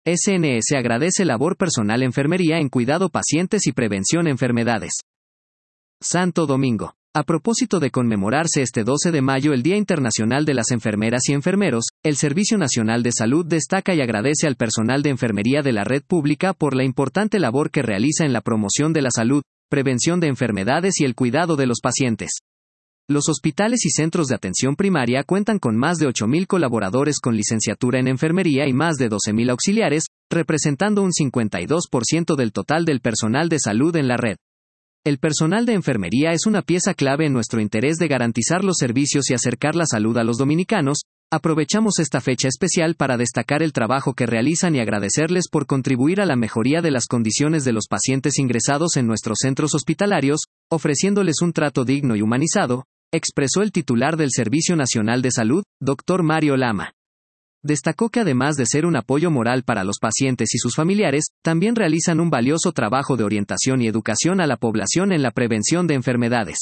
SNS agradece labor personal enfermería en cuidado pacientes y prevención enfermedades. Santo Domingo. A propósito de conmemorarse este 12 de mayo el Día Internacional de las Enfermeras y Enfermeros, el Servicio Nacional de Salud destaca y agradece al personal de enfermería de la red pública por la importante labor que realiza en la promoción de la salud, prevención de enfermedades y el cuidado de los pacientes. Los hospitales y centros de atención primaria cuentan con más de 8.000 colaboradores con licenciatura en enfermería y más de 12.000 auxiliares, representando un 52% del total del personal de salud en la red. El personal de enfermería es una pieza clave en nuestro interés de garantizar los servicios y acercar la salud a los dominicanos. Aprovechamos esta fecha especial para destacar el trabajo que realizan y agradecerles por contribuir a la mejoría de las condiciones de los pacientes ingresados en nuestros centros hospitalarios, ofreciéndoles un trato digno y humanizado, expresó el titular del Servicio Nacional de Salud, Dr. Mario Lama. Destacó que además de ser un apoyo moral para los pacientes y sus familiares, también realizan un valioso trabajo de orientación y educación a la población en la prevención de enfermedades.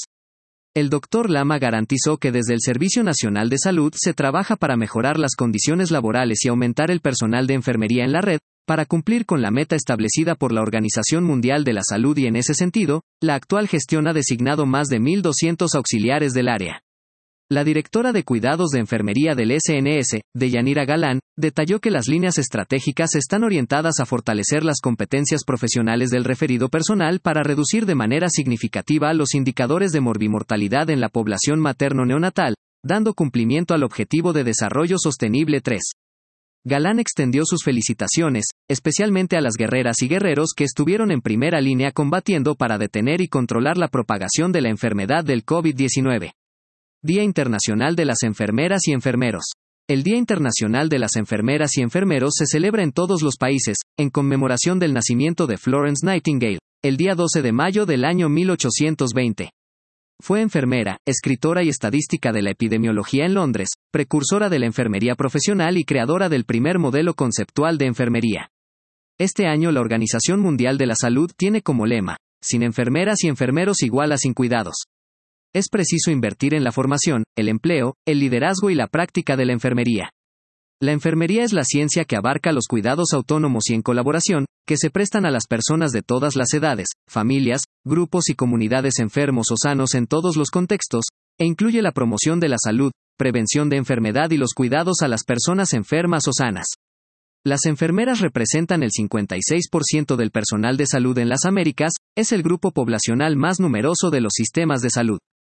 El Dr. Lama garantizó que desde el Servicio Nacional de Salud se trabaja para mejorar las condiciones laborales y aumentar el personal de enfermería en la red, para cumplir con la meta establecida por la Organización Mundial de la Salud y en ese sentido, la actual gestión ha designado más de 1.200 auxiliares del área. La directora de Cuidados de Enfermería del SNS, Deyanira Galán, detalló que las líneas estratégicas están orientadas a fortalecer las competencias profesionales del referido personal para reducir de manera significativa los indicadores de morbimortalidad en la población materno-neonatal, dando cumplimiento al Objetivo de Desarrollo Sostenible 3. Galán extendió sus felicitaciones, especialmente a las guerreras y guerreros que estuvieron en primera línea combatiendo para detener y controlar la propagación de la enfermedad del COVID-19. Día Internacional de las Enfermeras y Enfermeros. El Día Internacional de las Enfermeras y Enfermeros se celebra en todos los países, en conmemoración del nacimiento de Florence Nightingale, el día 12 de mayo del año 1820. Fue enfermera, escritora y estadística de la epidemiología en Londres, precursora de la enfermería profesional y creadora del primer modelo conceptual de enfermería. Este año la Organización Mundial de la Salud tiene como lema, sin enfermeras y enfermeros igual a sin cuidados. Es preciso invertir en la formación, el empleo, el liderazgo y la práctica de la enfermería. La enfermería es la ciencia que abarca los cuidados autónomos y en colaboración, que se prestan a las personas de todas las edades, familias, grupos y comunidades enfermos o sanos en todos los contextos, e incluye la promoción de la salud, prevención de enfermedad y los cuidados a las personas enfermas o sanas. Las enfermeras representan el 56% del personal de salud en las Américas, es el grupo poblacional más numeroso de los sistemas de salud.